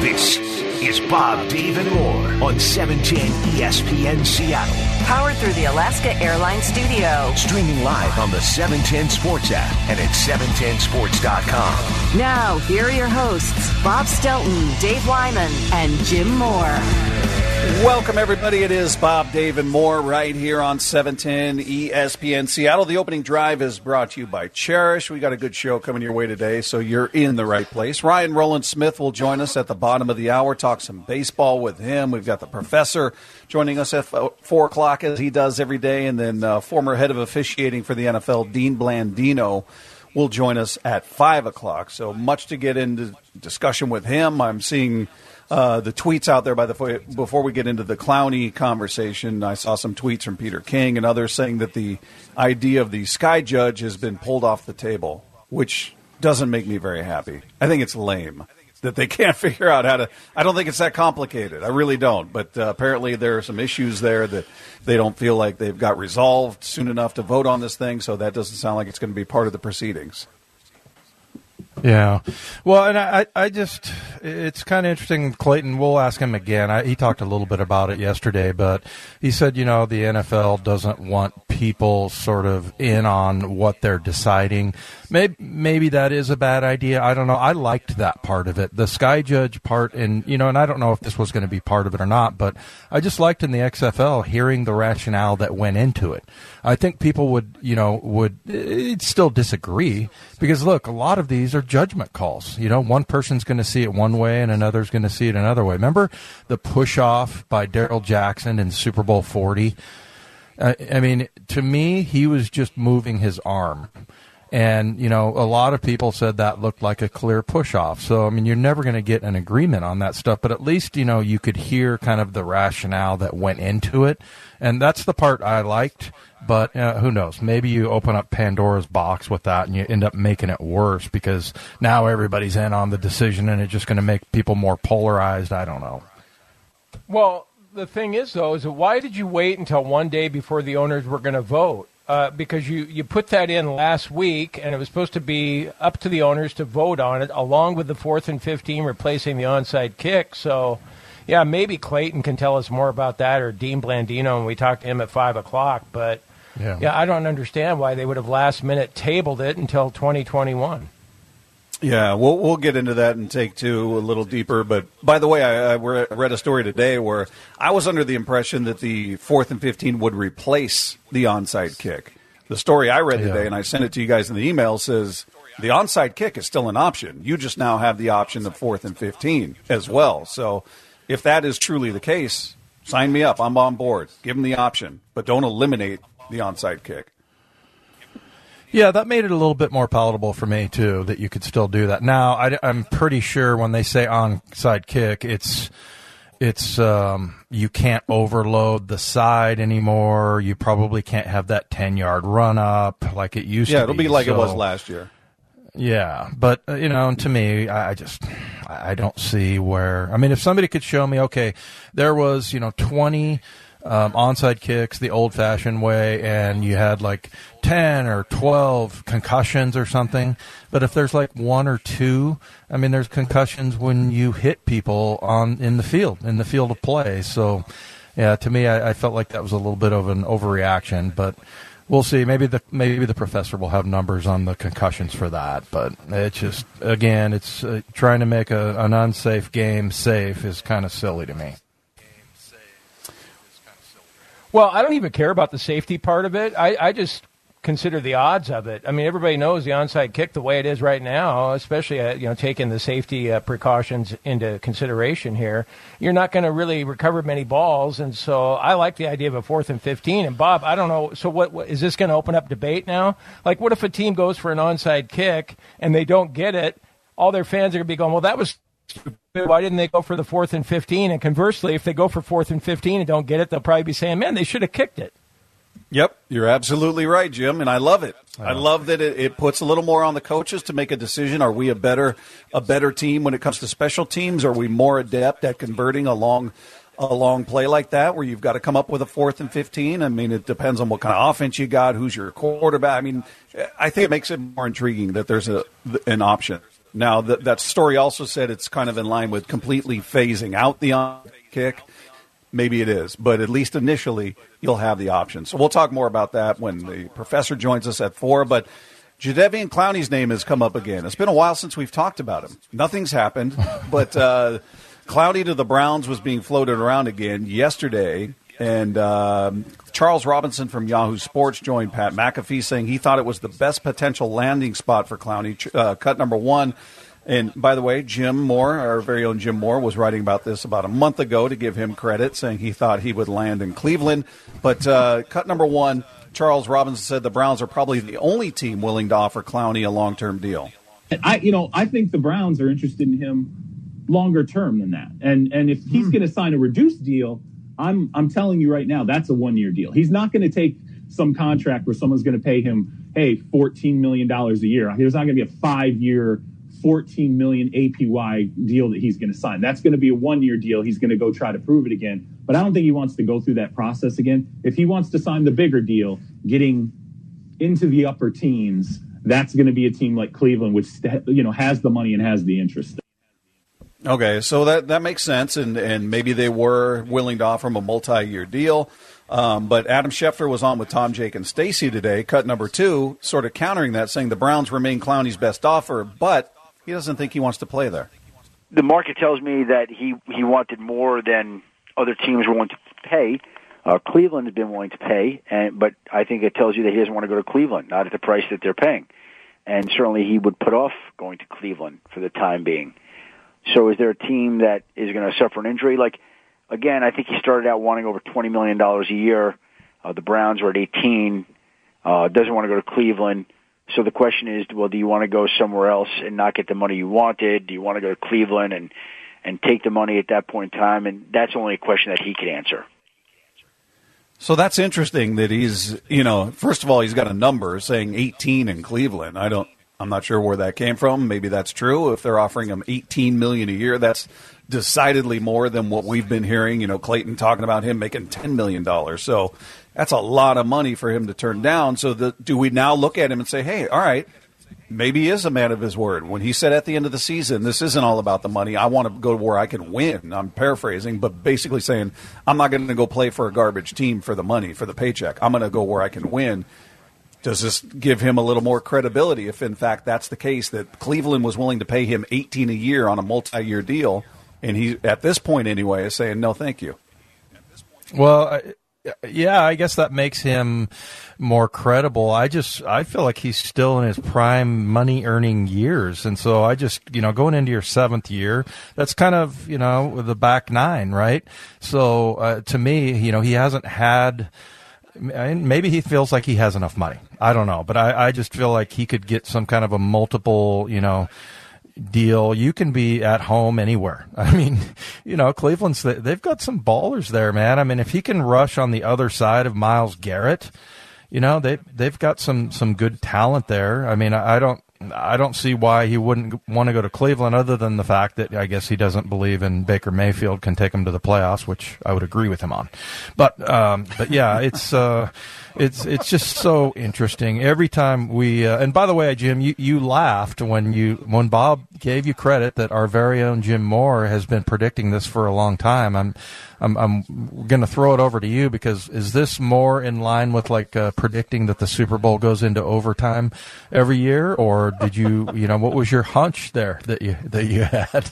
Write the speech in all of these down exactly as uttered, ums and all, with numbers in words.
This is Bob, Dave, and More on seven ten E S P N Seattle. Powered through the Alaska Airlines Studio. Streaming live on the seven ten Sports app and at seven ten sports dot com. Now, here are your hosts, Bob Stelton, Dave Wyman, and Jim Moore. Welcome, everybody. It is Bob, Dave, and More right here on seven ten E S P N Seattle. The opening drive is brought to you by Cherish. We got a good show coming your way today, so you're in the right place. Ryan Roland Smith will join us at the bottom of the hour, talk some baseball with him. We've got the professor joining us at four o'clock, as he does every day, and then uh, former head of officiating for the N F L, Dean Blandino, will join us at five o'clock. So much to get into discussion with him. I'm seeing Uh, the tweets out there by the before we get into the Clowney conversation. I saw some tweets from Peter King and others saying that the idea of the Sky Judge has been pulled off the table, which doesn't make me very happy. I think it's lame that they can't figure out how to. I don't think it's that complicated. I really don't. But uh, apparently there are some issues there that they don't feel like they've got resolved soon enough to vote on this thing. So that doesn't sound like it's going to be part of the proceedings. Yeah. Well, and I, I just, it's kind of interesting. Clayton, we'll ask him again. I, he talked a little bit about it yesterday, but he said, you know, the N F L doesn't want people sort of in on what they're deciding. Maybe, maybe that is a bad idea. I don't know. I liked that part of it, the Sky Judge part. And, you know, and I don't know if this was going to be part of it or not, but I just liked in the X F L hearing the rationale that went into it. I think people would, you know, would uh, still disagree because, look, a lot of these are judgment calls. You know, one person's going to see it one way and another's going to see it another way. Remember the push-off by Darrell Jackson in Super Bowl forty? Uh, I mean, to me, he was just moving his arm. And, you know, a lot of people said that looked like a clear push-off. So, I mean, you're never going to get an agreement on that stuff. But at least, you know, you could hear kind of the rationale that went into it. And that's the part I liked. But uh, who knows? Maybe you open up Pandora's box with that and you end up making it worse because now everybody's in on the decision and it's just going to make people more polarized. I don't know. Well, the thing is, though, is that why did you wait until one day before the owners were going to vote? Uh, because you, you put that in last week, and it was supposed to be up to the owners to vote on it, along with the fourth and fifteen replacing the onside kick. So, yeah, maybe Clayton can tell us more about that, or Dean Blandino, and we talked to him at five o'clock. But, yeah. yeah, I don't understand why they would have last-minute tabled it until twenty twenty-one. Yeah, we'll we'll get into that in take two a little deeper. But by the way, I, I read a story today where I was under the impression that the fourth and fifteen would replace the onside kick. The story I read today, yeah. and I sent it to you guys in the email, says the onside kick is still an option. You just now have the option of fourth and fifteen as well. So if that is truly the case, sign me up. I'm on board. Give them the option, but don't eliminate the onside kick. Yeah, that made it a little bit more palatable for me, too, that you could still do that. Now, I, I'm pretty sure when they say onside kick, it's it's um, you can't overload the side anymore. You probably can't have that ten-yard run-up like it used yeah, to be. Yeah, it'll be like so, it was last year. Yeah, but, uh, you know, and to me, I, I just I don't see where – I mean, if somebody could show me, okay, there was, you know, twenty – Um, onside kicks the old-fashioned way, and you had like ten or twelve concussions or something. But if there's like one or two, I mean, there's concussions when you hit people on in the field, in the field of play. So, yeah, to me, I, I felt like that was a little bit of an overreaction. But we'll see. Maybe the maybe the professor will have numbers on the concussions for that. But it's just, again, it's uh, trying to make a, an unsafe game safe is kind of silly to me. Well, I don't even care about the safety part of it. I, I just consider the odds of it. I mean, everybody knows the onside kick the way it is right now, especially uh, you know taking the safety uh, precautions into consideration here. You're not going to really recover many balls, and so I like the idea of a fourth and fifteen. And Bob, I don't know. So what, what is this going to open up debate now? Like, what if a team goes for an onside kick and they don't get it? All their fans are going to be going, "Well, that was stupid. Why didn't they go for the fourth and fifteen?" And conversely, if they go for fourth and fifteen and don't get it, they'll probably be saying, "Man, they should have kicked it." Yep, you're absolutely right, Jim, and I love it. I love that it, it puts a little more on the coaches to make a decision. Are we a better a better team when it comes to special teams? Are we more adept at converting a long a long play like that where you've got to come up with a fourth and fifteen? I mean, it depends on what kind of offense you got, who's your quarterback. I mean, I think it makes it more intriguing that there's a an option Now, th- that story also said it's kind of in line with completely phasing out the onside kick. Maybe it is, but at least initially you'll have the option. So we'll talk more about that when the professor joins us at four. But Jadeveon Clowney's name has come up again. It's been a while since we've talked about him. Nothing's happened, but uh, Clowney to the Browns was being floated around again yesterday. And um, Charles Robinson from Yahoo Sports joined Pat McAfee saying he thought it was the best potential landing spot for Clowney. Uh, cut number one. And by the way, Jim Moore, our very own Jim Moore, was writing about this about a month ago to give him credit, saying he thought he would land in Cleveland. But uh, cut number one, Charles Robinson said the Browns are probably the only team willing to offer Clowney a long-term deal. I, you know, I think the Browns are interested in him longer term than that. And and if he's hmm. going to sign a reduced deal, I'm I'm telling you right now, that's a one-year deal. He's not going to take some contract where someone's going to pay him, hey, fourteen million dollars a year. There's not going to be a five-year fourteen million A P Y deal that he's going to sign. That's going to be a one-year deal. He's going to go try to prove it again. But I don't think he wants to go through that process again. If he wants to sign the bigger deal, getting into the upper teens, that's going to be a team like Cleveland, which, you know, has the money and has the interest. Okay, so that, that makes sense, and, and maybe they were willing to offer him a multi-year deal. Um, but Adam Schefter was on with Tom, Jake, and Stacy today, cut number two, sort of countering that, saying the Browns remain Clowney's best offer, but he doesn't think he wants to play there. The market tells me that he, he wanted more than other teams were willing to pay. Uh, Cleveland has been willing to pay, and but I think it tells you that he doesn't want to go to Cleveland, not at the price that they're paying. And certainly he would put off going to Cleveland for the time being. So is there a team that is going to suffer an injury? Like, again, I think he started out wanting over twenty million dollars a year. Uh, the Browns are at eighteen, uh, doesn't want to go to Cleveland. So the question is, well, do you want to go somewhere else and not get the money you wanted? Do you want to go to Cleveland and, and take the money at that point in time? And that's only a question that he could answer. So that's interesting that he's, you know, first of all, he's got a number saying eighteen in Cleveland. I don't, I'm not sure where that came from. Maybe that's true. If they're offering him eighteen million dollars a year, that's decidedly more than what we've been hearing. You know, Clayton talking about him making ten million dollars. So that's a lot of money for him to turn down. So the, do we now look at him and say, hey, all right, maybe he is a man of his word. When he said at the end of the season, this isn't all about the money. I want to go where I can win. I'm paraphrasing, but basically saying I'm not going to go play for a garbage team for the money, for the paycheck. I'm going to go where I can win. Does this give him a little more credibility if, in fact, that's the case, that Cleveland was willing to pay him eighteen a year on a multi-year deal, and he, at this point anyway, is saying, no, thank you? Well, I, yeah, I guess that makes him more credible. I just, I feel like he's still in his prime money-earning years, and so I just, you know, going into your seventh year, that's kind of, you know, the back nine, right? So uh, to me, you know, he hasn't had... Maybe he feels like he has enough money. I don't know, but I, I just feel like he could get some kind of a multiple, you know, deal. You can be at home anywhere. I mean, you know, Cleveland's, they've got some ballers there, man. I mean, if he can rush on the other side of Myles Garrett, you know, they, they've got some, some good talent there. I mean, I don't, I don't see why he wouldn't want to go to Cleveland, other than the fact that I guess he doesn't believe in Baker Mayfield can take him to the playoffs, which I would agree with him on. But, um, but yeah, it's, uh, it's, it's just so interesting every time we, uh, and by the way, Jim, you, you laughed when you, when Bob gave you credit that our very own Jim Moore has been predicting this for a long time. I'm, I'm, I'm going to throw it over to you, because is this more in line with like uh, predicting that the Super Bowl goes into overtime every year, or did you, you know, what was your hunch there that you that you had?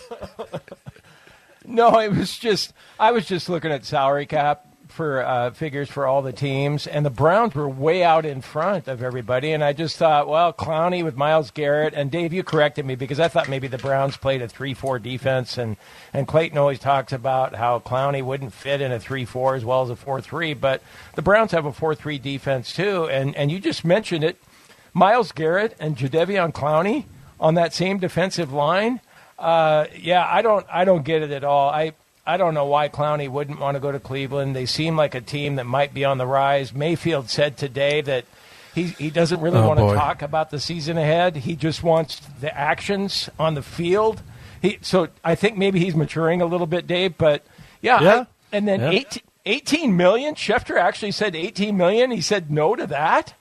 No, it was just I was just looking at salary cap for uh, figures for all the teams, and the Browns were way out in front of everybody, and I just thought, well, Clowney with Myles Garrett, and Dave, you corrected me, because I thought maybe the Browns played a three four defense, and, and Clayton always talks about how Clowney wouldn't fit in a three four as well as a four three, but the Browns have a four three defense too, and, and you just mentioned it, Myles Garrett and Jadeveon Clowney on that same defensive line. Uh, yeah, I don't I don't get it at all. I I don't know why Clowney wouldn't want to go to Cleveland. They seem like a team that might be on the rise. Mayfield said today that he he doesn't really oh, want boy. to talk about the season ahead. He just wants the actions on the field. He so I think maybe he's maturing a little bit, Dave. But yeah, yeah. I, and then yeah. eighteen, eighteen million. Schefter actually said eighteen million. He said no to that.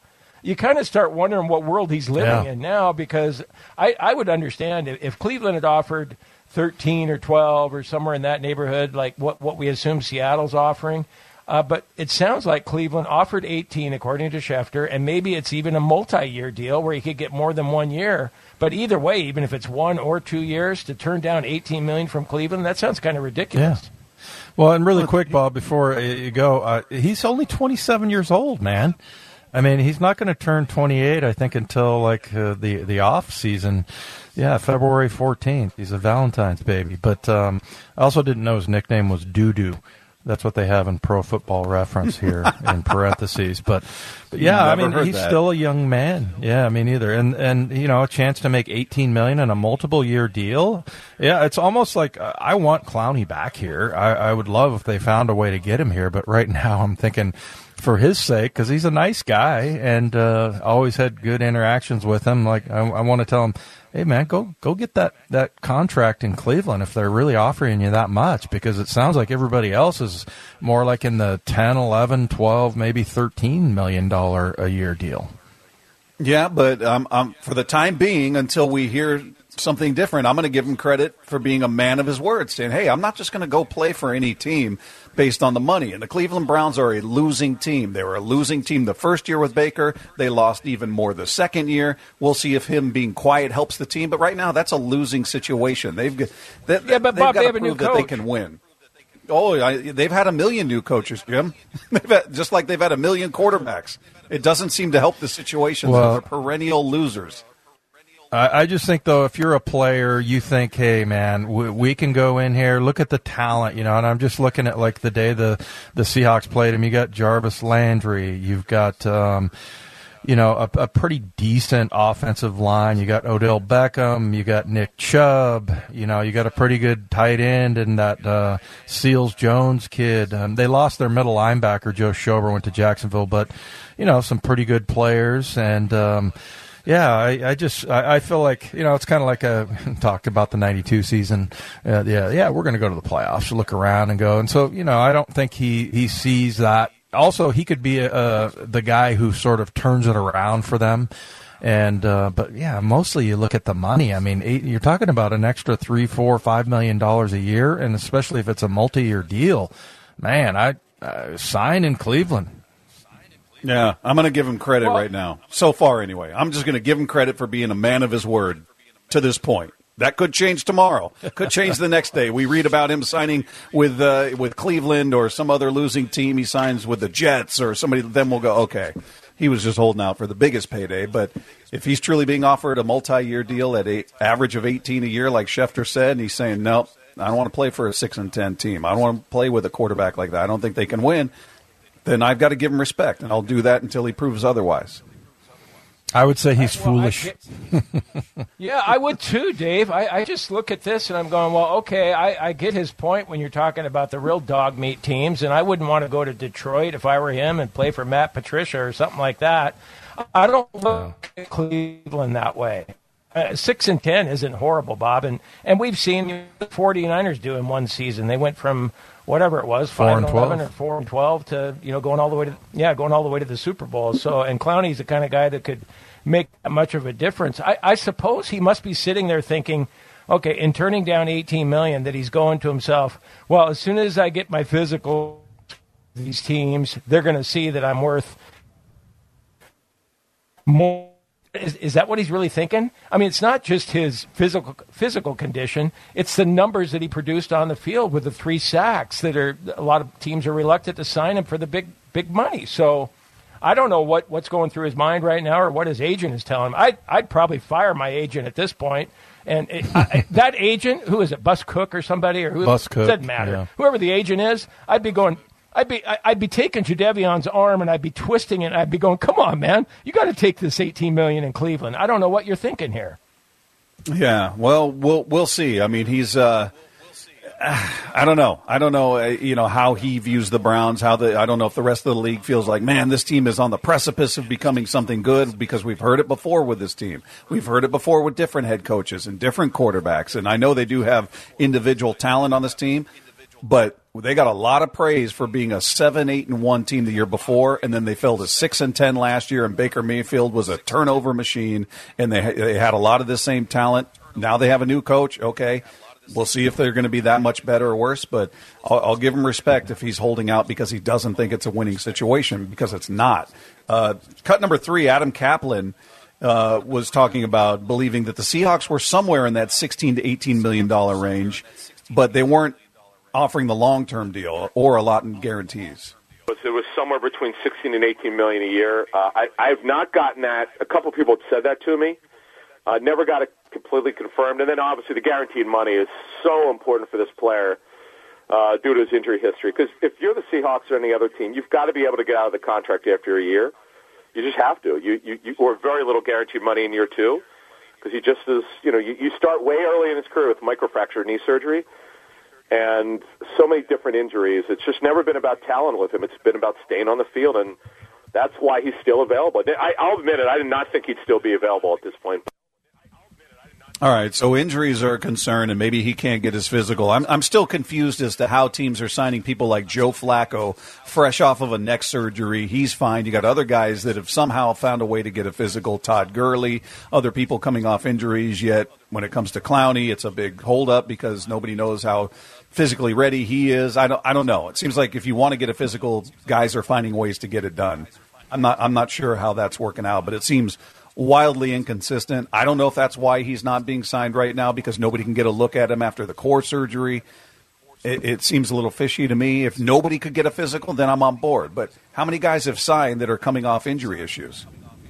you kind of start wondering what world he's living Yeah. in now, because I, I would understand if, if Cleveland had offered thirteen or twelve or somewhere in that neighborhood, like what, what we assume Seattle's offering. Uh, but it sounds like Cleveland offered eighteen, according to Schefter, and maybe it's even a multi-year deal where you could get more than one year. But either way, even if it's one or two years, to turn down eighteen million dollars from Cleveland, that sounds kind of ridiculous. Yeah. Well, and really quick, Bob, before you go, uh, he's only twenty-seven years old, man. I mean, he's not going to turn twenty-eight, I think, until like uh, the the off season. Yeah, February fourteenth. He's a Valentine's baby. But um, I also didn't know his nickname was Doo-Doo. That's what they have in Pro Football Reference here in parentheses. But, but yeah, I mean, he's that. still a young man. Yeah, me neither. And, and you know, a chance to make eighteen million dollars in a multiple-year deal. Yeah, it's almost like uh, I want Clowney back here. I, I would love if they found a way to get him here. But right now I'm thinking for his sake, because he's a nice guy and uh, always had good interactions with him. Like I, I want to tell him, hey, man, go go get that, that contract in Cleveland if they're really offering you that much, because it sounds like everybody else is more like in the ten, eleven, twelve, maybe thirteen million dollars a year deal. Yeah, but um, um, for the time being, until we hear something different, I'm going to give him credit for being a man of his word, saying, hey, I'm not just going to go play for any team based on the money. And the Cleveland Browns are a losing team. They were a losing team the first year with Baker. They lost even more the second year. We'll see if him being quiet helps the team. But right now, that's a losing situation. They've, they, yeah, but they've Bob, got they to have a prove new that they coach. can win. Oh, I, they've had a million new coaches, Jim. They've had, just like they've had a million quarterbacks. It doesn't seem to help the situation. Well, They're perennial losers. I just think, though, if you're a player, you think, hey, man, we, we can go in here, look at the talent, you know, and I'm just looking at, like, the day the, the Seahawks played him. You got Jarvis Landry. You've got, um, you know, a, a pretty decent offensive line. You got Odell Beckham. You got Nick Chubb. You know, you got a pretty good tight end and that uh, Seals-Jones kid. Um, they lost their middle linebacker, Joe Schober, went to Jacksonville, but, you know, some pretty good players. And, um Yeah, I, I just I, I feel like, you know, it's kind of like a talked about the ninety-two season. Uh, yeah, yeah, we're going to go to the playoffs, look around and go. And so, you know, I don't think he, he sees that. Also, he could be uh, the guy who sort of turns it around for them. And uh, but yeah, mostly you look at the money. I mean, eight, you're talking about an extra three, four, five million dollars a year, and especially if it's a multi-year deal. Man, I uh, sign in Cleveland. Yeah, I'm going to give him credit well, right now. So far, anyway. I'm just going to give him credit for being a man of his word to this point. That could change tomorrow. Could change the next day. We read about him signing with uh, with Cleveland or some other losing team. He signs with the Jets or somebody. Then we'll go, okay, he was just holding out for the biggest payday. But if he's truly being offered a multi-year deal at an average of eighteen a year, like Schefter said, and he's saying, nope, I don't want to play for a six and ten team. I don't want to play with a quarterback like that. I don't think they can win. Then I've got to give him respect, and I'll do that until he proves otherwise. I would say he's well, foolish. I yeah, I would too, Dave. I, I just look at this and I'm going, well, okay, I, I get his point when you're talking about the real dog meat teams, and I wouldn't want to go to Detroit if I were him and play for Matt Patricia or something like that. I don't look at Cleveland that way. Uh, six and ten isn't horrible, Bob, and, and we've seen the 49ers do in one season. They went from whatever it was, five and eleven or four and twelve to, you know, going all the way to yeah, going all the way to the Super Bowl. So, and Clowney's the kind of guy that could make that much of a difference. I, I suppose he must be sitting there thinking, okay, in turning down eighteen million, that he's going to himself, well, as soon as I get my physical, these teams, they're going to see that I'm worth more. Is, is that what he's really thinking? I mean, it's not just his physical physical condition. It's the numbers that he produced on the field with the three sacks that are a lot of teams are reluctant to sign him for the big big money. So I don't know what, what's going through his mind right now or what his agent is telling him. I'd, I'd probably fire my agent at this point. And it, I, that agent, who is it, Bus Cook or somebody? Or who? Bus Cook. Doesn't matter. Yeah. Whoever the agent is, I'd be going – I'd be I'd be taking Jadevion's arm and I'd be twisting it and I'd be going, come on, man, you got to take this eighteen million dollars in Cleveland. I don't know what you're thinking here. Yeah, well, we'll we'll see. I mean, he's uh, I don't know. I don't know. Uh, you know how he views the Browns. How the I don't know if the rest of the league feels like, man, this team is on the precipice of becoming something good, because we've heard it before with this team. We've heard it before with different head coaches and different quarterbacks, and I know they do have individual talent on this team. but they got a lot of praise for being a seven, eight, and one team the year before, and then they fell to six and ten last year. And Baker Mayfield was a turnover machine, and they they had a lot of the same talent. Now they have a new coach. Okay, we'll see if they're going to be that much better or worse. But I'll, I'll give him respect if he's holding out because he doesn't think it's a winning situation, because it's not. Uh, cut number three, Adam Kaplan uh, was talking about believing that the Seahawks were somewhere in that sixteen to eighteen million dollar range, but they weren't offering the long-term deal or a lot in guarantees. It was somewhere between sixteen and eighteen million a year. Uh, I, I've not gotten that. A couple people have said that to me. Uh, never got it completely confirmed. And then obviously the guaranteed money is so important for this player uh, due to his injury history. Because if you're the Seahawks or any other team, you've got to be able to get out of the contract after a year. You just have to. You, you, you or very little guaranteed money in year two, because he just is. You know, you, you start way early in his career with microfracture knee surgery. And so many different injuries. It's just never been about talent with him. It's been about staying on the field, and that's why he's still available. I, I'll admit it, I did not think he'd still be available at this point. All right, so injuries are a concern, and maybe he can't get his physical. I'm I'm still confused as to how teams are signing people like Joe Flacco, fresh off of a neck surgery. He's fine. You got other guys that have somehow found a way to get a physical. Todd Gurley, other people coming off injuries. Yet when it comes to Clowney, it's a big holdup because nobody knows how physically ready he is. I don't I don't know. It seems like if you want to get a physical, guys are finding ways to get it done. I'm not I'm not sure how that's working out, but it seems wildly inconsistent. I don't know if that's why he's not being signed right now, because nobody can get a look at him after the core surgery. It, it seems a little fishy to me. If nobody could get a physical, then I'm on board. But how many guys have signed that are coming off injury issues?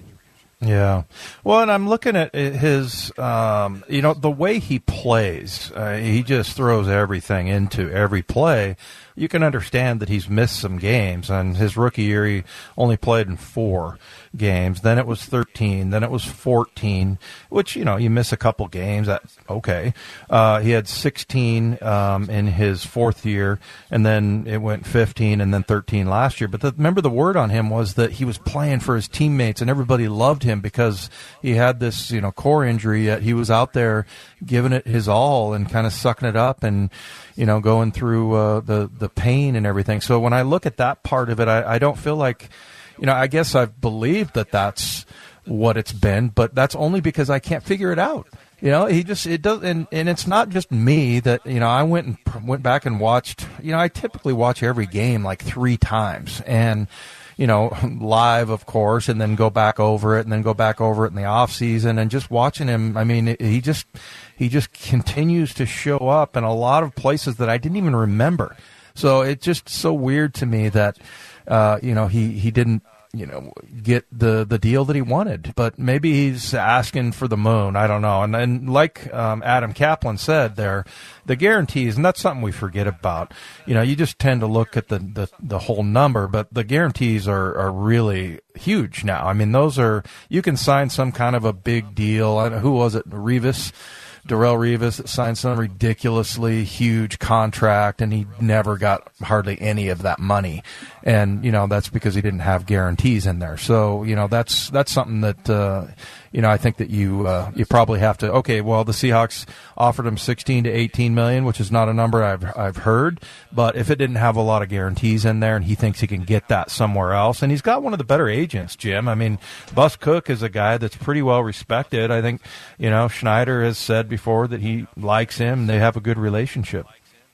Yeah. Well, and I'm looking at his, um, you know, the way he plays. Uh, he just throws everything into every play. You can understand that he's missed some games. And his rookie year, he only played in four games. Then it was thirteen. Then it was fourteen, which, you know, you miss a couple games. That's okay. Uh, he had sixteen um, in his fourth year, and then it went fifteen and then thirteen last year. But the, remember, the word on him was that he was playing for his teammates, and everybody loved him because he had this, you know, core injury, yet he was out there giving it his all and kind of sucking it up and, you know, going through uh, the, the pain and everything. So when I look at that part of it, I, I don't feel like, you know, I guess I've believed that that's what it's been, but that's only because I can't figure it out. You know, he just, it does, and, and it's not just me that, you know, I went and went back and watched, you know, I typically watch every game like three times and, you know, live, of course, and then go back over it and then go back over it in the off season, and just watching him. I mean, he just, he just continues to show up in a lot of places that I didn't even remember. So it's just so weird to me that, uh, you know, he, he didn't, you know, get the, the deal that he wanted, but maybe he's asking for the moon. I don't know. And then, like um, Adam Kaplan said there, the guarantees, and that's something we forget about. You know, you just tend to look at the, the, the whole number, but the guarantees are, are really huge now. I mean, those are, you can sign some kind of a big deal. I don't know, who was it? Revis? Darrelle Revis that signed some ridiculously huge contract, and he never got hardly any of that money. And, you know, that's because he didn't have guarantees in there. So, you know, that's that's something that, uh, you know, I think that you uh, you probably have to, okay, well, the Seahawks offered him sixteen to eighteen million, which is not a number I've I've heard, but if it didn't have a lot of guarantees in there and he thinks he can get that somewhere else, and he's got one of the better agents, Jim. I mean, Bus Cook is a guy that's pretty well respected. I think, you know, Schneider has said before that he likes him and they have a good relationship.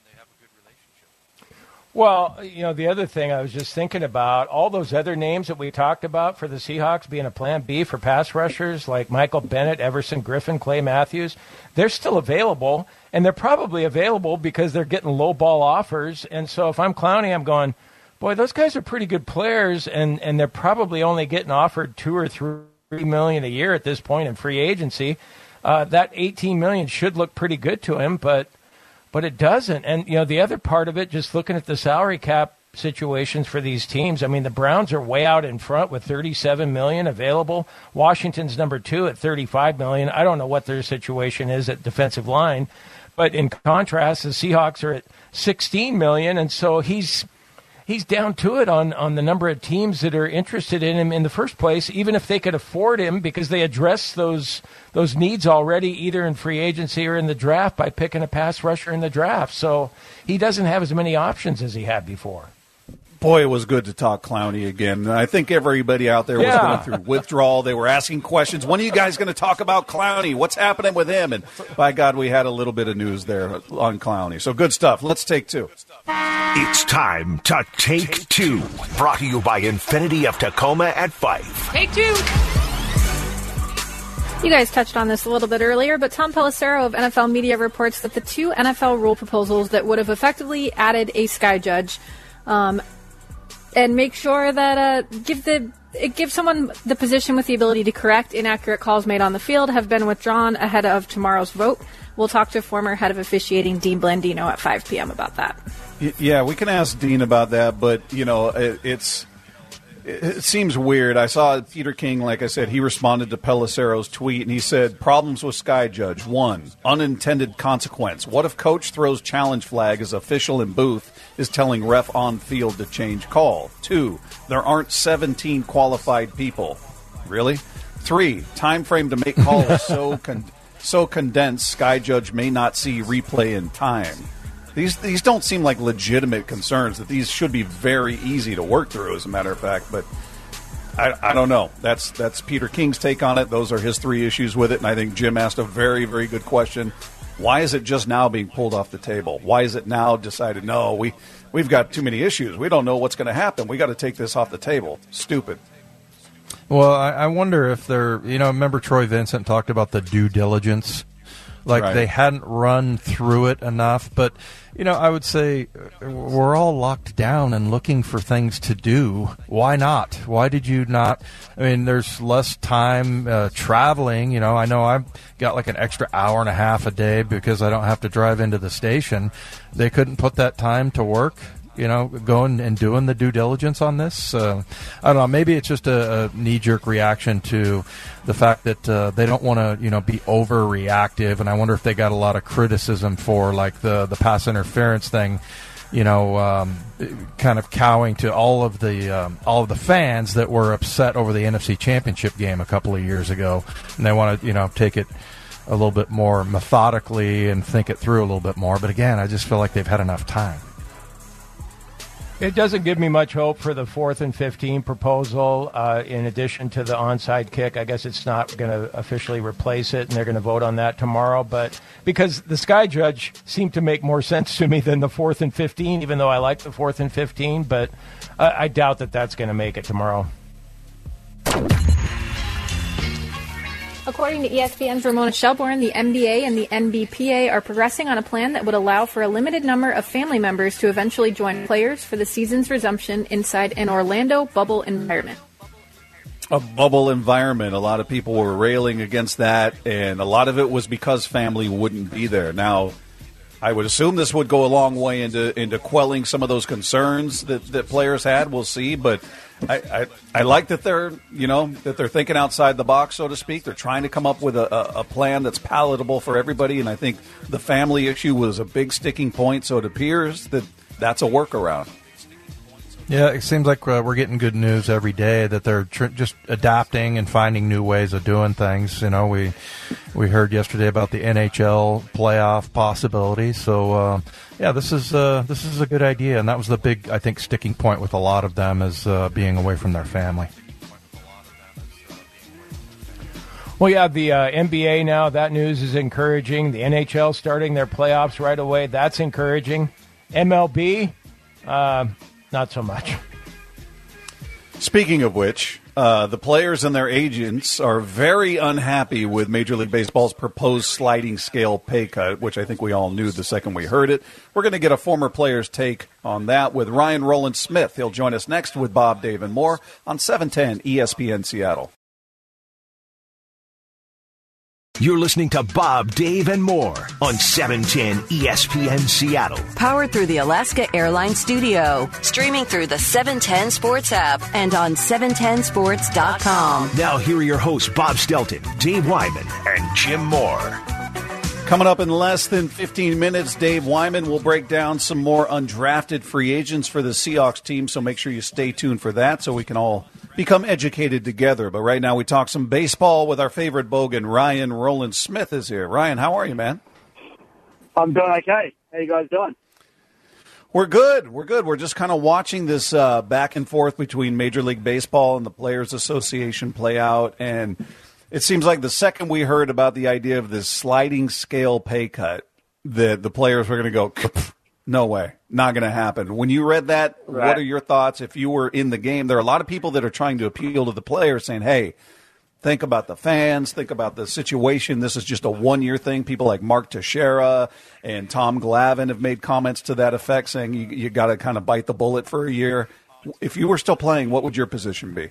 Well, you know, the other thing I was just thinking about, all those other names that we talked about for the Seahawks being a plan B for pass rushers like Michael Bennett, Everson Griffin, Clay Matthews, they're still available, and they're probably available because they're getting low ball offers. And so if I'm Clowney, I'm going, boy, those guys are pretty good players, and, and they're probably only getting offered two or three million a year at this point in free agency. Uh, that eighteen million should look pretty good to him, but But it doesn't. And, you know, the other part of it, just looking at the salary cap situations for these teams, I mean, the Browns are way out in front with thirty-seven million dollars available. Washington's number two at thirty-five million dollars. I don't know what their situation is at defensive line. But in contrast, the Seahawks are at sixteen million dollars. And so he's he's down to it on, on the number of teams that are interested in him in the first place, even if they could afford him, because they address those those needs already, either in free agency or in the draft, by picking a pass rusher in the draft. So he doesn't have as many options as he had before. Boy, it was good to talk Clowney again. I think everybody out there was Yeah. going through withdrawal. They were asking questions. When are you guys going to talk about Clowney? What's happening with him? And by God, we had a little bit of news there on Clowney. So good stuff. Let's take two. It's time to take two. Brought to you by Infinity of Tacoma at Fife. Take two. You guys touched on this a little bit earlier, but Tom Pelissero of N F L Media reports that the two N F L rule proposals that would have effectively added a sky judge um, and make sure that uh, give the it gives someone the position with the ability to correct inaccurate calls made on the field have been withdrawn ahead of tomorrow's vote. We'll talk to former head of officiating Dean Blandino at five p.m. about that. Yeah, we can ask Dean about that, but, you know, it, it's it seems weird. I saw Peter King, like I said, he responded to Pelissero's tweet, and he said, problems with Sky Judge. One, unintended consequence. What if coach throws challenge flag as official in booth is telling ref on field to change call? Two, there aren't seventeen qualified people. Really? Three, time frame to make calls so con- so condensed, Sky Judge may not see replay in time. These these don't seem like legitimate concerns, that these should be very easy to work through, as a matter of fact. But I, I don't know. That's that's Peter King's take on it. Those are his three issues with it. And I think Jim asked a very, very good question. Why is it just now being pulled off the table? Why is it now decided, no, we, we've got too many issues. We don't know what's going to happen. We got to take this off the table. Stupid. Well, I, I wonder if they're, you know, remember Troy Vincent talked about the due diligence? Like Right. they hadn't run through it enough. But, you know, I would say we're all locked down and looking for things to do. Why not? Why did you not? I mean, there's less time uh, traveling. You know, I know I've got like an extra hour and a half a day because I don't have to drive into the station. They couldn't put that time to work. You know, going and doing the due diligence on this. Uh, I don't know. Maybe it's just a, a knee-jerk reaction to the fact that uh, they don't want to, you know, be overreactive. And I wonder if they got a lot of criticism for, like, the the pass interference thing. You know, um, kind of cowing to all of the um, all of the fans that were upset over the N F C Championship game a couple of years ago, and they want to, you know, take it a little bit more methodically and think it through a little bit more. But again, I just feel like they've had enough time. It doesn't give me much hope for the fourth and fifteen proposal. Uh, in addition to the onside kick, I guess it's not going to officially replace it, and they're going to vote on that tomorrow. But because the Sky Judge seemed to make more sense to me than the fourth and fifteen, even though I like the fourth and fifteen, but uh, I doubt that that's going to make it tomorrow. According to E S P N's Ramona Shelburne, the N B A and the N B P A are progressing on a plan that would allow for a limited number of family members to eventually join players for the season's resumption inside an Orlando bubble environment. A bubble environment. A lot of people were railing against that, and a lot of it was because family wouldn't be there. Now, I would assume this would go a long way into into quelling some of those concerns that, that players had. We'll see, but I, I I like that they're you know that they're thinking outside the box, so to speak. They're trying to come up with a, a, a plan that's palatable for everybody, and I think the family issue was a big sticking point. So it appears that that's a workaround. Yeah, it seems like uh, we're getting good news every day that they're tr- just adapting and finding new ways of doing things. You know, we we heard yesterday about the N H L playoff possibility. So, uh, yeah, this is uh, this is a good idea, and that was the big, I think, sticking point with a lot of them is uh, being away from their family. Well, yeah, the uh, N B A now, that news is encouraging. The N H L starting their playoffs right away, that's encouraging. M L B, uh, not so much. Speaking of which, uh, the players and their agents are very unhappy with Major League Baseball's proposed sliding scale pay cut, which I think we all knew the second we heard it. We're going to get a former player's take on that with Ryan Rowland-Smith. He'll join us next with Bob, Dave, and more on seven ten E S P N Seattle. You're listening to Bob, Dave, and more on seven ten E S P N Seattle. Powered through the Alaska Airlines Studio. Streaming through the seven ten Sports app and on seven ten sports dot com. Now here are your hosts, Bob Stelton, Dave Wyman, and Jim Moore. Coming up in less than fifteen minutes, Dave Wyman will break down some more undrafted free agents for the Seahawks team, so make sure you stay tuned for that so we can all become educated together. But right now we talk some baseball with our favorite bogan. Ryan Rowland-Smith is here. Ryan, how are you, man? I'm doing okay. How you guys doing? We're good. We're good. We're just kind of watching this uh, back and forth between Major League Baseball and the Players Association play out, and it seems like the second we heard about the idea of this sliding scale pay cut, that the players were going to go, no way, not going to happen. When you read that, right. What are your thoughts? If you were in the game, there are a lot of people that are trying to appeal to the players saying, hey, think about the fans, think about the situation. This is just a one-year thing. People like Mark Teixeira and Tom Glavine have made comments to that effect, saying you, you got to kind of bite the bullet for a year. If you were still playing, what would your position be?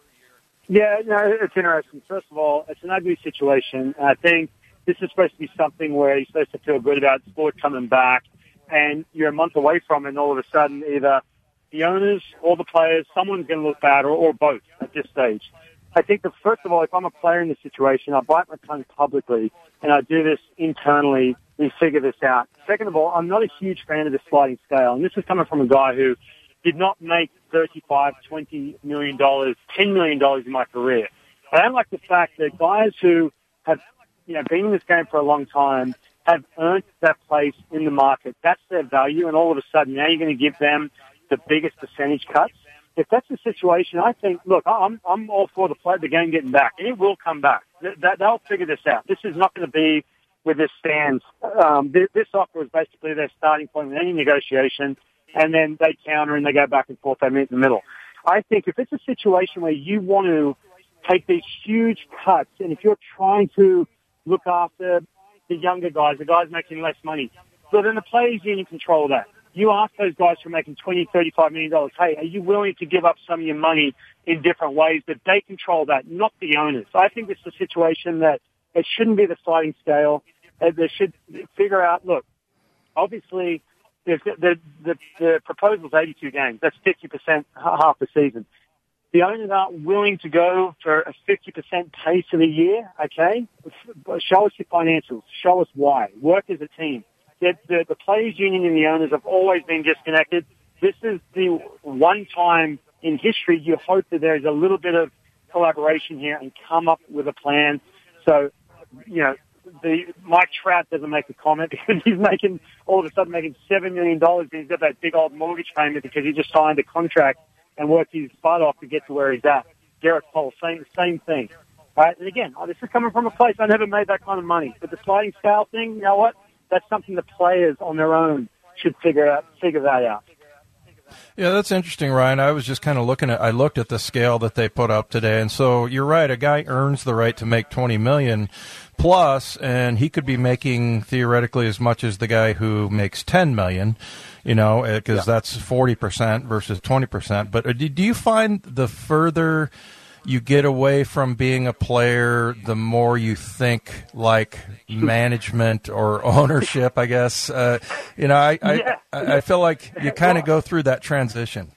Yeah, no, it's interesting. First of all, it's an ugly situation. I think this is supposed to be something where you're supposed to feel good about sport coming back, and you're a month away from it, and all of a sudden either the owners or the players, someone's going to look bad, or, or both at this stage. I think that, first of all, if I'm a player in this situation, I bite my tongue publicly, and I do this internally, we figure this out. Second of all, I'm not a huge fan of the sliding scale, and this is coming from a guy who did not make thirty-five, twenty million dollars, ten million dollars in my career. I don't like the fact that guys who have, you know, been in this game for a long time have earned that place in the market. That's their value, and all of a sudden now you're going to give them the biggest percentage cuts. If that's the situation, I think, look, I'm I'm all for the play, the game getting back, and it will come back. That, they'll figure this out. This is not going to be with this stands. Um, this, this offer is basically their starting point in any negotiation, and then they counter and they go back and forth. They meet in the middle. I think if it's a situation where you want to take these huge cuts, and if you're trying to look after the younger guys, the guys making less money, so then the players union control that. You ask those guys who are making twenty, thirty-five million dollars, hey, are you willing to give up some of your money in different ways? But they control that, not the owners. I think it's a situation that it shouldn't be the sliding scale. They should figure out, look, obviously, the, the, the, the proposal is eighty-two games. That's fifty percent half the season. The owners aren't willing to go for a fifty percent pace of the year, okay? Show us your financials. Show us why. Work as a team. The, the, the players' union and the owners have always been disconnected. This is the one time in history you hope that there's a little bit of collaboration here and come up with a plan. So, you know, the Mike Trout doesn't make a comment because he's making, all of a sudden making seven million dollars and he's got that big old mortgage payment because he just signed a contract and worked his butt off to get to where he's at. Garrett Cole, same, same thing. Right? And again, oh, this is coming from a place I never made that kind of money. But the sliding scale thing, you know what? That's something the players on their own should figure out, figure that out. Yeah, that's interesting, Ryan. I was just kind of looking at, I looked at the scale that they put up today, and so you're right. A guy earns the right to make twenty million plus, and he could be making theoretically as much as the guy who makes ten million. You know, because yeah. that's forty percent versus twenty percent. But do you find the further you get away from being a player, the more you think like management or ownership, I guess. Uh, you know, I I, yeah. I, I feel like you kind of go through that transition.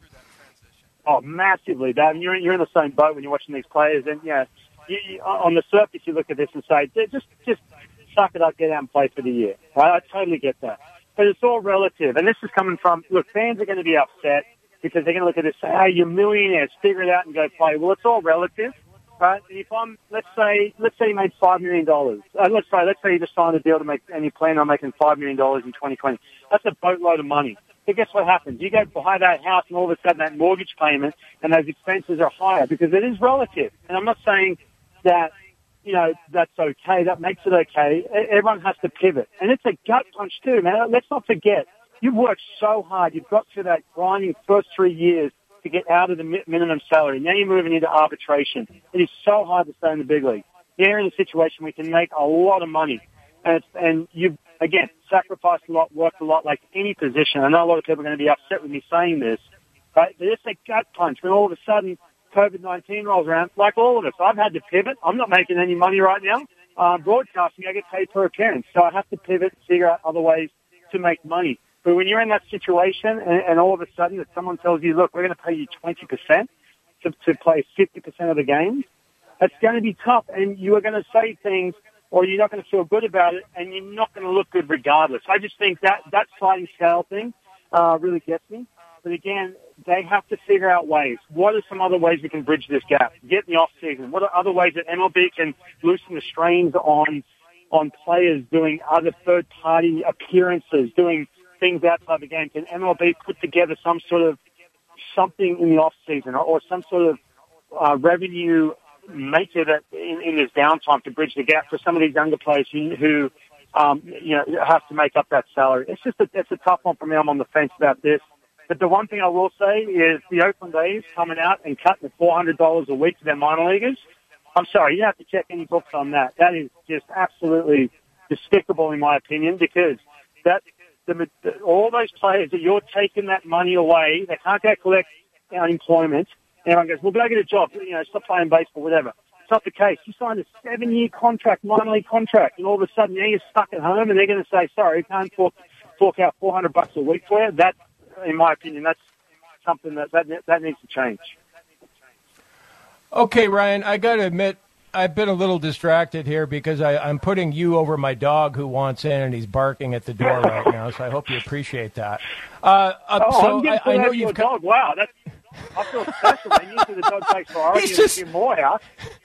Oh, massively. That, you're, you're in the same boat when you're watching these players. And, yeah, you, you, on the surface, you look at this and say, just just suck it up, get out and play for the year. Right? I totally get that. But it's all relative. And this is coming from, look, fans are going to be upset because they're going to look at this and say, hey, you're millionaires, figure it out and go play. Well, it's all relative, right? And if I'm, let's say, let's say you made five million dollars. Uh, let's say, let's say you just signed a deal to make, and you plan on making five million dollars in twenty twenty. That's a boatload of money. But guess what happens? You go buy that house and all of a sudden that mortgage payment and those expenses are higher because it is relative. And I'm not saying that, you know, that's okay. That makes it okay. Everyone has to pivot. And it's a gut punch too, man. Let's not forget. You've worked so hard. You've got through that grinding first three years to get out of the minimum salary. Now you're moving into arbitration. It is so hard to stay in the big league. You're in a situation where you can make a lot of money. And, it's, and you've, again, sacrificed a lot, worked a lot like any position. I know a lot of people are going to be upset with me saying this, but it's a gut punch when all of a sudden COVID nineteen rolls around. Like all of us, I've had to pivot. I'm not making any money right now. Uh, broadcasting, I get paid per appearance. So I have to pivot and figure out other ways to make money. But when you're in that situation and, and all of a sudden that someone tells you, look, we're going to pay you twenty percent to, to play fifty percent of the games, that's going to be tough. And you are going to say things or you're not going to feel good about it, and you're not going to look good regardless. I just think that that sliding scale thing uh, really gets me. But again, they have to figure out ways. What are some other ways we can bridge this gap? Get in the off season. What are other ways that M L B can loosen the strains on on players doing other third party appearances, doing things outside the game? Can M L B put together some sort of something in the off season, or, or some sort of uh, revenue maker that in, in this downtime to bridge the gap for some of these younger players who, who um, you know, have to make up that salary? It's just a, it's a tough one for me. I'm on the fence about this. But the one thing I will say is the Oakland A's coming out and cutting four hundred dollars a week to their minor leaguers. I'm sorry, you have to check any books on that. That is just absolutely despicable in my opinion, because that the, the, all those players that you're taking that money away, they can't go collect unemployment. And everyone goes, well, go get a job, you know, stop playing baseball, whatever. It's not the case. You signed a seven-year contract, minor league contract, and all of a sudden now you're stuck at home and they're going to say, sorry, we can't fork, fork out four hundred bucks a week for you. That, in my opinion, that's something that, that, that needs to change. Okay, Ryan, I got to admit, I've been a little distracted here because I, I'm putting you over my dog who wants in, and he's barking at the door right now, so I hope you appreciate that. Uh, uh, oh, so I'm getting I, I know your you've dog. Wow, that's, I feel special, man. Usually the dog takes priority in a few more house.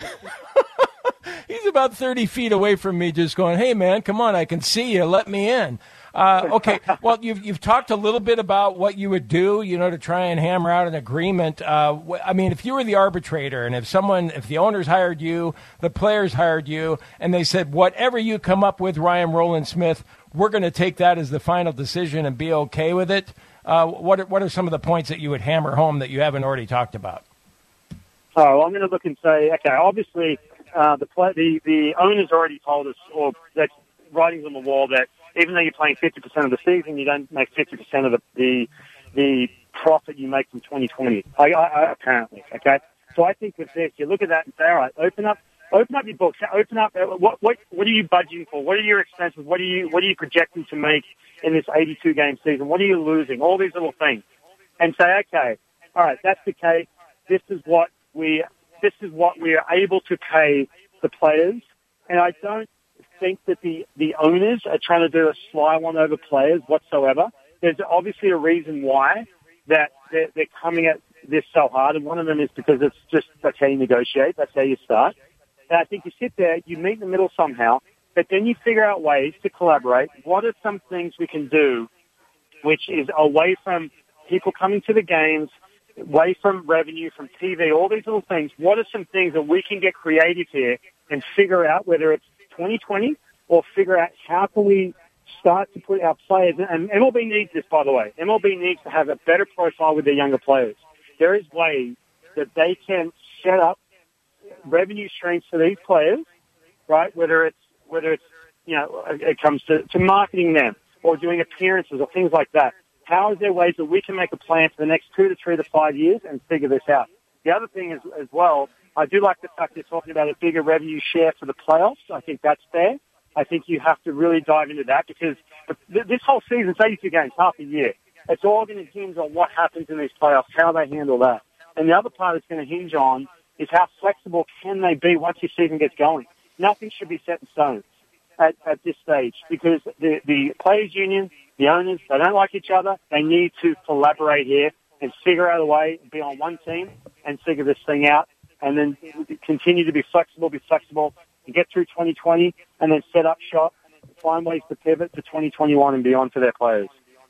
He's about thirty feet away from me just going, hey, man, come on, I can see you. Let me in. Uh, okay, well, you've you've talked a little bit about what you would do, you know, to try and hammer out an agreement. Uh, I mean, if you were the arbitrator and if someone, if the owners hired you, the players hired you, and they said, whatever you come up with, Ryan Rowland-Smith, we're going to take that as the final decision and be okay with it. Uh, what are, what are some of the points that you would hammer home that you haven't already talked about? Oh, well, I'm going to look and say, okay, obviously uh, the, play, the the owners already told us, or that's writings on the wall, that even though you're playing fifty percent of the season, you don't make fifty percent of the, the the profit you make from twenty twenty, I, I, apparently, okay? So I think with this, you look at that and say, all right, open up open up your books. Open up, what what what are you budgeting for? What are your expenses? What are you what are you projecting to make in this eighty-two game season? What are you losing? All these little things. And say, okay, all right, that's the case. This is what we this is what we are able to pay the players. And I don't think that the, the owners are trying to do a sly one over players whatsoever. There's obviously a reason why that they're, they're coming at this so hard, and one of them is because it's just, that's how you negotiate, that's how you start. And I think you sit there, you meet in the middle somehow, but then you figure out ways to collaborate. What are some things we can do which is away from people coming to the games, away from revenue, from T V, all these little things? What are some things that we can get creative here and figure out, whether it's twenty twenty, or figure out how can we start to put our players in. And M L B needs this, by the way. M L B needs to have a better profile with their younger players. There is ways that they can set up revenue streams for these players, right? Whether it's, whether it's, you know, it comes to, to marketing them or doing appearances or things like that. How is there ways that we can make a plan for the next two to three to five years and figure this out? The other thing is, as well, I do like the fact they're talking about a bigger revenue share for the playoffs. I think that's fair. I think you have to really dive into that, because this whole season's eighty-two games, half a year. It's all going to hinge on what happens in these playoffs, how they handle that. And the other part it's going to hinge on is how flexible can they be once your season gets going. Nothing should be set in stone at, at this stage, because the, the players' union, the owners, they don't like each other. They need to collaborate here and figure out a way, be on one team and figure this thing out. And then continue to be flexible, be flexible, and get through twenty twenty, and then set up shop, find ways to pivot to twenty twenty-one and beyond for their players.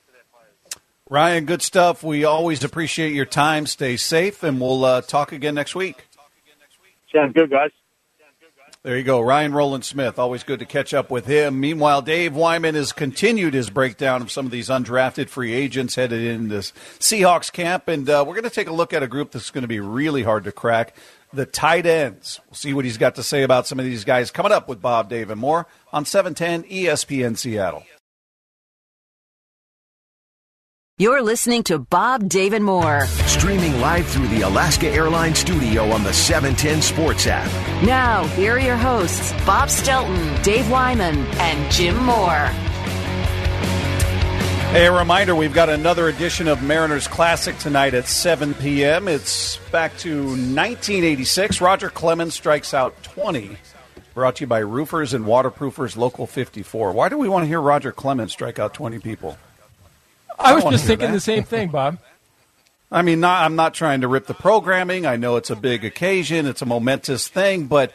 Ryan, good stuff. We always appreciate your time. Stay safe, and we'll uh, talk again next week. Sounds good, guys. There you go. Ryan Rowland-Smith. Always good to catch up with him. Meanwhile, Dave Wyman has continued his breakdown of some of these undrafted free agents headed in this Seahawks camp, and uh, we're going to take a look at a group that's going to be really hard to crack, the tight ends. We'll see what he's got to say about some of these guys coming up with Bob, Dave, and more on seven ten E S P N Seattle. You're listening to Bob, Dave, and More. Streaming live through the Alaska Airlines studio on the seven ten Sports app. Now, here are your hosts, Bob Stelton, Dave Wyman, and Jim Moore. Hey, a reminder, we've got another edition of Mariners Classic tonight at seven p.m. It's back to nineteen eighty-six. Roger Clemens strikes out twenty brought to you by Roofers and Waterproofers Local fifty-four. Why do we want to hear Roger Clemens strike out twenty people? I, I was just thinking that. the same thing, Bob. I mean, not, I'm not trying to rip the programming. I know it's a big occasion. It's a momentous thing, but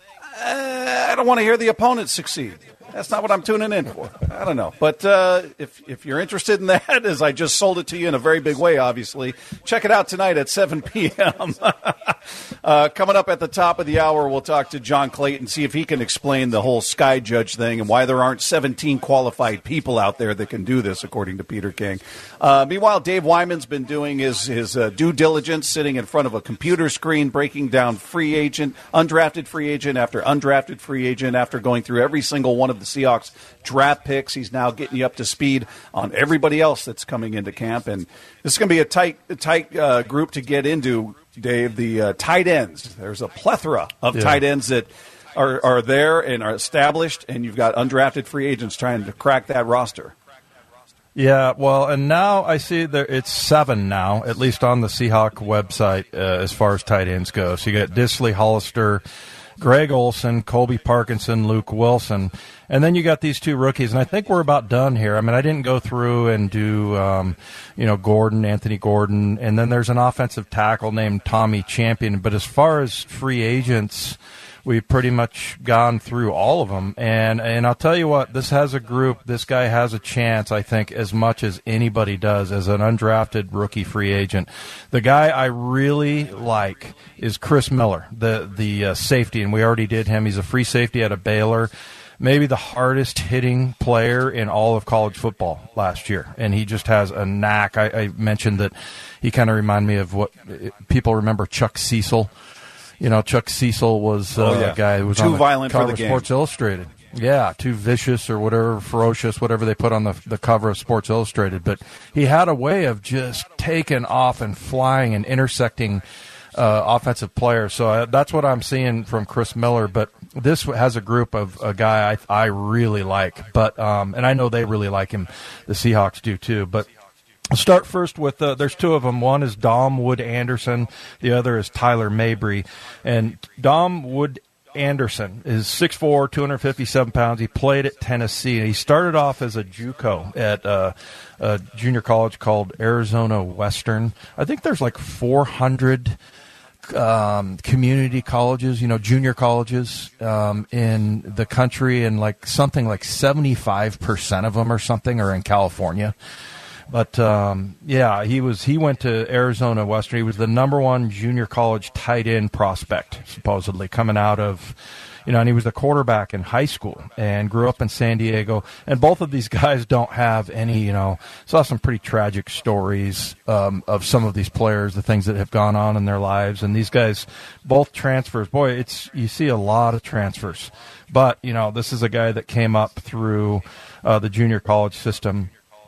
uh, I don't want to hear the opponent succeed. That's not what I'm tuning in for. I don't know. But uh, if if you're interested in that, as I just sold it to you in a very big way, obviously, check it out tonight at seven p.m. uh, coming up at the top of the hour, we'll talk to John Clayton, see if he can explain the whole Sky Judge thing and why there aren't seventeen qualified people out there that can do this, according to Peter King. Uh, meanwhile, Dave Wyman's been doing his, his uh, due diligence, sitting in front of a computer screen, breaking down free agent, undrafted free agent after undrafted free agent, after going through every single one of the Seahawks draft picks. He's now getting you up to speed on everybody else that's coming into camp. And this is going to be a tight, a tight uh, group to get into, Dave, the uh, tight ends. There's a plethora of yeah. tight ends that are, are there and are established, and you've got undrafted free agents trying to crack that roster. Yeah, well, and now I see there it's seven now, at least on the Seahawk website, uh, as far as tight ends go. So you got Disley, Hollister, Greg Olson, Colby Parkinson, Luke Wilson, and then you got these two rookies, and I think we're about done here. I mean, I didn't go through and do, um, you know, Gordon, Anthony Gordon, and then there's an offensive tackle named Tommy Champion. But as far as free agents, we've pretty much gone through all of them. And, and I'll tell you what, this has a group, this guy has a chance, I think, as much as anybody does as an undrafted rookie free agent. The guy I really like is Chris Miller, the, the uh, safety, and we already did him. He's a free safety out of Baylor. Maybe the hardest hitting player in all of college football last year. And he just has a knack. I, I mentioned that he kind of reminded me of what people remember Chuck Cecil. You know, Chuck Cecil was uh, oh, yeah. a guy who was too on the violent cover for the of game. Sports Illustrated. Yeah, too vicious or whatever, ferocious, whatever they put on the the cover of Sports Illustrated. But he had a way of just taking off and flying and intersecting uh, offensive players. So uh, that's what I'm seeing from Chris Miller. But this has a group of a guy I I really like. But um, and I know they really like him. The Seahawks do too. But I'll start first with, uh, there's two of them. One is Dom Wood Anderson. The other is Tyler Mabry. And Dom Wood Anderson is six foot four, two hundred fifty-seven pounds. He played at Tennessee. He started off as a JUCO at uh, a junior college called Arizona Western. I think there's like four hundred um, community colleges, you know, junior colleges um, in the country, and like something like seventy-five percent of them or something are in California. But, um, yeah, he was. He went to Arizona Western. He was the number one junior college tight end prospect, supposedly, coming out of, you know, and he was the quarterback in high school and grew up in San Diego. And both of these guys don't have any, you know, saw some pretty tragic stories um, of some of these players, the things that have gone on in their lives. And these guys, both transfers, boy, it's you see a lot of transfers. But, you know, this is a guy that came up through uh, the junior college system.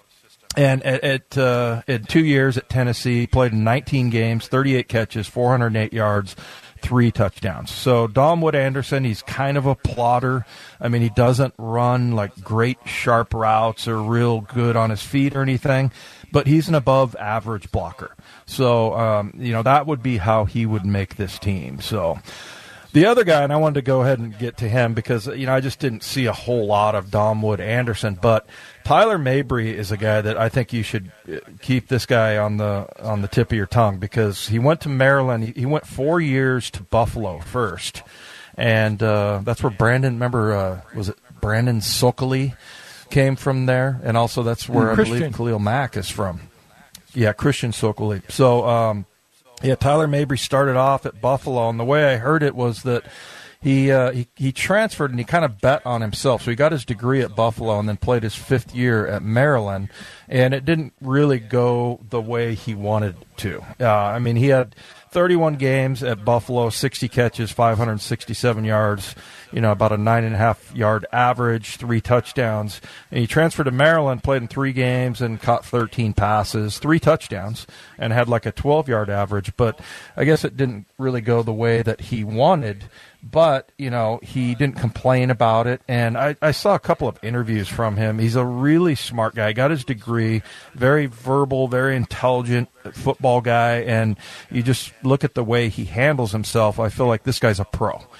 And at, at, uh, at two years at Tennessee, played in nineteen games, thirty-eight catches, four hundred eight yards, three touchdowns. So Dom Wood Anderson, he's kind of a plotter. I mean, he doesn't run like great sharp routes or real good on his feet or anything, but he's an above average blocker. So, um, you know, that would be how he would make this team. So the other guy, and I wanted to go ahead and get to him because, you know, I just didn't see a whole lot of Dom Wood Anderson, but Tyler Mabry is a guy that I think you should keep this guy on the on the tip of your tongue because he went to Maryland. He, he went four years to Buffalo first, and uh, that's where Brandon, remember, uh, was it Brandon Sokoli came from there, and also that's where I believe Khalil Mack is from. Yeah, Christian Sokoli. So, um, yeah, Tyler Mabry started off at Buffalo, and the way I heard it was that He, uh, he he transferred and he kind of bet on himself. So he got his degree at Buffalo and then played his fifth year at Maryland, and it didn't really go the way he wanted to. Uh, I mean, he had thirty-one games at Buffalo, sixty catches, five hundred sixty-seven yards, you know, about a nine and a half yard average, three touchdowns. And he transferred to Maryland, played in three games and caught thirteen passes, three touchdowns, and had like a twelve yard average. But I guess it didn't really go the way that he wanted. But, you know, he didn't complain about it. And I, I saw a couple of interviews from him. He's a really smart guy. Got his degree, very verbal, very intelligent football guy. And you just look at the way he handles himself. I feel like this guy's a pro.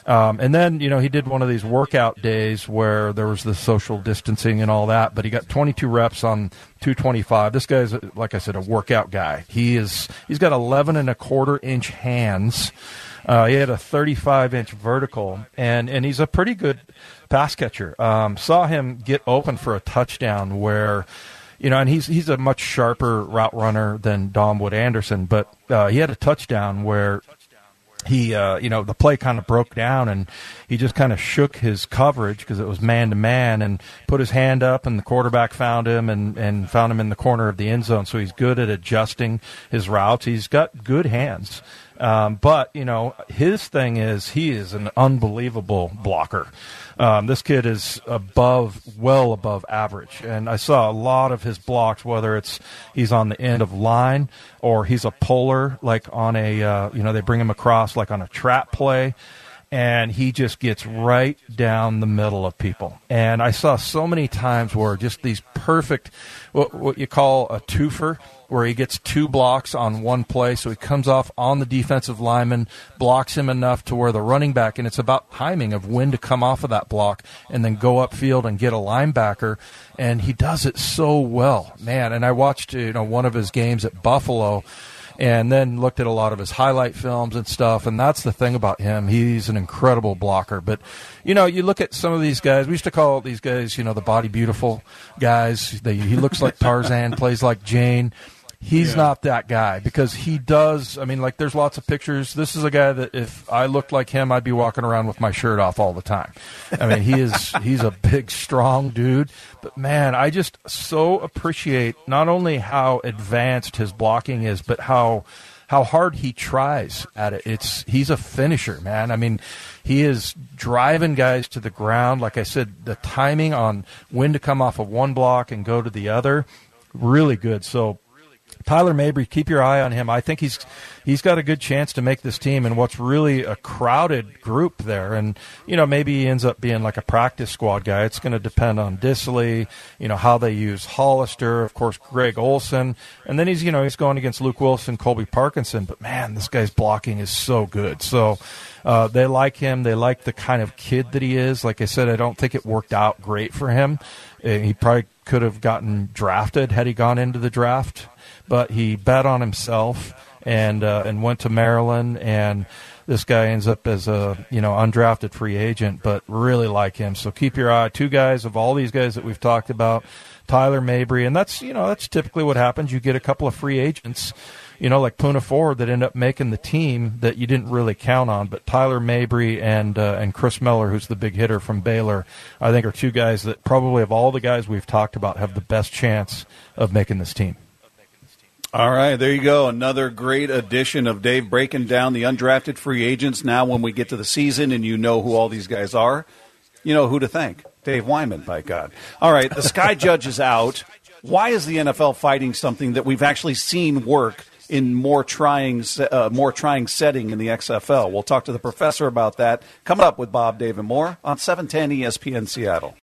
Um, and then, you know, he did one of these workout days where there was the social distancing and all that, but he got twenty-two reps on two twenty-five. This guy's, like I said, a workout guy. He is, he's got eleven and a quarter inch hands. Uh, he had a thirty-five inch vertical, and, and he's a pretty good pass catcher. Um, saw him get open for a touchdown where, you know, and he's he's a much sharper route runner than Dom Wood Anderson, but uh, he had a touchdown where he, uh, you know, the play kind of broke down, and he just kind of shook his coverage because it was man-to-man and put his hand up, and the quarterback found him and, and found him in the corner of the end zone. So he's good at adjusting his routes. He's got good hands. Um, but, you know, his thing is he is an unbelievable blocker. Um, this kid is above, well above average. And I saw a lot of his blocks, whether it's he's on the end of line or he's a puller, like on a, uh, you know, they bring him across like on a trap play. And he just gets right down the middle of people. And I saw so many times where just these perfect, what, what you call a twofer, where he gets two blocks on one play. So he comes off on the defensive lineman, blocks him enough to where the running back, and it's about timing of when to come off of that block and then go upfield and get a linebacker. And he does it so well, man. And I watched, you know, one of his games at Buffalo, and then looked at a lot of his highlight films and stuff, and that's the thing about him. He's an incredible blocker. But, you know, you look at some of these guys. We used to call these guys, you know, the body beautiful guys. They, he looks like Tarzan, plays like Jane. He's yeah. not that guy because he does, I mean, like there's lots of pictures. This is a guy that if I looked like him, I'd be walking around with my shirt off all the time. I mean, he is, he's a big, strong dude. But, man, I just so appreciate not only how advanced his blocking is, but how how hard he tries at it. It's he's a finisher, man. I mean, he is driving guys to the ground. Like I said, the timing on when to come off of one block and go to the other, really good. So, Tyler Mabry, keep your eye on him. I think he's he's got a good chance to make this team in what's really a crowded group there. And, you know, maybe he ends up being like a practice squad guy. It's going to depend on Disley, you know, how they use Hollister, of course, Greg Olson. And then he's, you know, he's going against Luke Wilson, Colby Parkinson. But, man, this guy's blocking is so good. So uh, they like him. They like the kind of kid that he is. Like I said, I don't think it worked out great for him. He probably could have gotten drafted had he gone into the draft. But he bet on himself and uh, and went to Maryland, and this guy ends up as a you know undrafted free agent, but really like him. So keep your eye. Two guys of all these guys that we've talked about, Tyler Mabry, and that's you know that's typically what happens. You get a couple of free agents, you know, like Poona Ford that end up making the team that you didn't really count on. But Tyler Mabry and uh, and Chris Miller, who's the big hitter from Baylor, I think are two guys that probably of all the guys we've talked about have the best chance of making this team. All right, there you go. Another great edition of Dave breaking down the undrafted free agents. Now when we get to the season and you know who all these guys are, you know who to thank. Dave Wyman, by God. All right, the Sky Judge is out. Why is the N F L fighting something that we've actually seen work in more trying, uh, more trying setting in the X F L? We'll talk to the professor about that. Coming up with Bob, Dave, and more on seven ten E S P N Seattle.